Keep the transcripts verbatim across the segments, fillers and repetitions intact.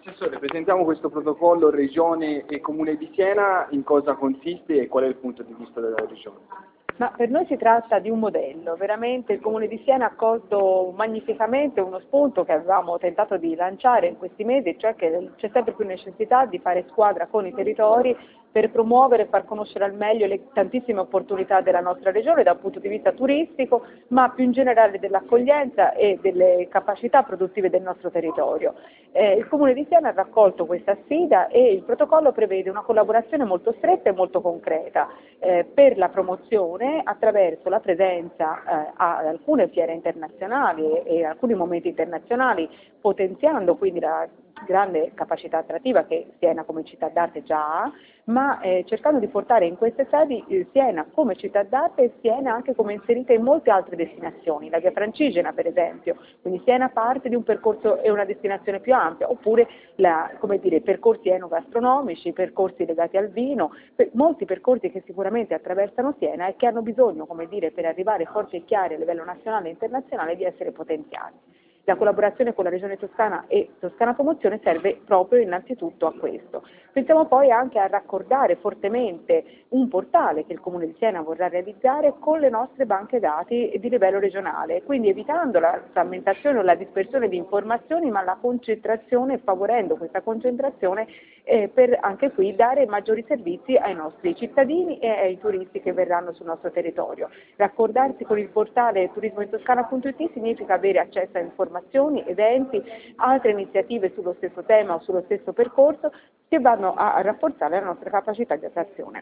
Assessore, presentiamo questo protocollo Regione e Comune di Siena, in cosa consiste e qual è il punto di vista della Regione? Ma per noi si tratta di un modello, veramente il Comune di Siena ha colto magnificamente uno spunto che avevamo tentato di lanciare in questi mesi, cioè che c'è sempre più necessità di fare squadra con i territori per promuovere e far conoscere al meglio le tantissime opportunità della nostra regione dal punto di vista turistico, ma più in generale dell'accoglienza e delle capacità produttive del nostro territorio. Eh, il Comune di Siena ha raccolto questa sfida e il protocollo prevede una collaborazione molto stretta e molto concreta eh, per la promozione attraverso la presenza eh, a alcune fiere internazionali e, e alcuni momenti internazionali, potenziando quindi la grande capacità attrattiva che Siena come città d'arte già ha, ma eh, cercando di portare in queste sedi eh, Siena come città d'arte e Siena anche come inserita in molte altre destinazioni, la Via Francigena per esempio, quindi Siena parte di un percorso e una destinazione più ampia, oppure la, come dire, percorsi enogastronomici, percorsi legati al vino, per, molti percorsi che sicuramente attraversano Siena e che hanno bisogno, come dire, per arrivare forti e chiari a livello nazionale e internazionale di essere potenziati. La collaborazione con la Regione Toscana e Toscana Promozione serve proprio innanzitutto a questo. Pensiamo poi anche a raccordare fortemente un portale che il Comune di Siena vorrà realizzare con le nostre banche dati di livello regionale, quindi evitando la frammentazione o la dispersione di informazioni, ma la concentrazione e favorendo questa concentrazione eh, per anche qui dare maggiori servizi ai nostri cittadini e ai turisti che verranno sul nostro territorio. Raccordarsi con il portale turismointoscana punto it significa avere accesso a informazioni, eventi, altre iniziative sullo stesso tema o sullo stesso percorso che vanno a rafforzare la nostra capacità di attrazione.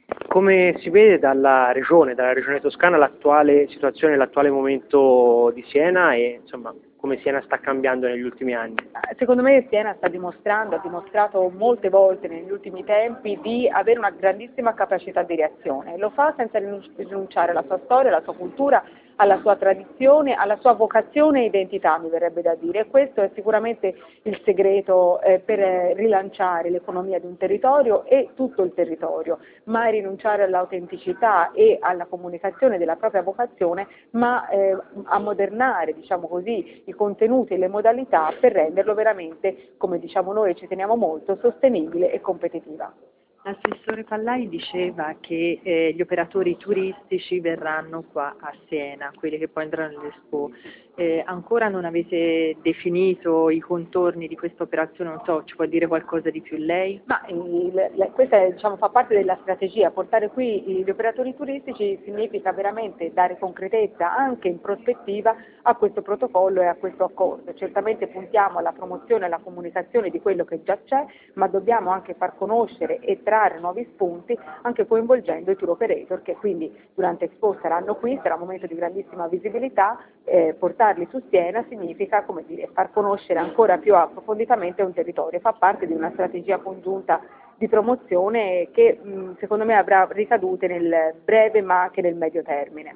Come si vede dalla regione, dalla regione toscana, l'attuale situazione, l'attuale momento di Siena e insomma come Siena sta cambiando negli ultimi anni? Secondo me Siena sta dimostrando, ha dimostrato molte volte negli ultimi tempi di avere una grandissima capacità di reazione. Lo fa senza rinunciare alla sua storia, alla sua cultura, alla sua tradizione, alla sua vocazione e identità, mi verrebbe da dire. E questo è sicuramente il segreto eh, per rilanciare l'economia di un territorio e tutto il territorio, mai rinunciare all'autenticità e alla comunicazione della propria vocazione, ma eh, ammodernare, diciamo così, i contenuti e le modalità per renderlo veramente, come diciamo noi, ci teniamo molto, sostenibile e competitiva. L'assessore Pallai diceva che eh, gli operatori turistici verranno qua a Siena, quelli che poi andranno all'Expo. Eh, ancora non avete definito i contorni di questa operazione, non so, ci può dire qualcosa di più lei? Ma il, le, questa è, diciamo, fa parte della strategia, portare qui gli operatori turistici significa veramente dare concretezza anche in prospettiva a questo protocollo e a questo accordo. Certamente puntiamo alla promozione e alla comunicazione di quello che già c'è, ma dobbiamo anche far conoscere e trarre nuovi spunti anche coinvolgendo i tour operator che quindi durante Expo saranno qui, sarà un momento di grandissima visibilità, eh, portarli su Siena significa, come dire, far conoscere ancora più approfonditamente un territorio, fa parte di una strategia congiunta di promozione che mh, secondo me avrà ricadute nel breve ma anche nel medio termine.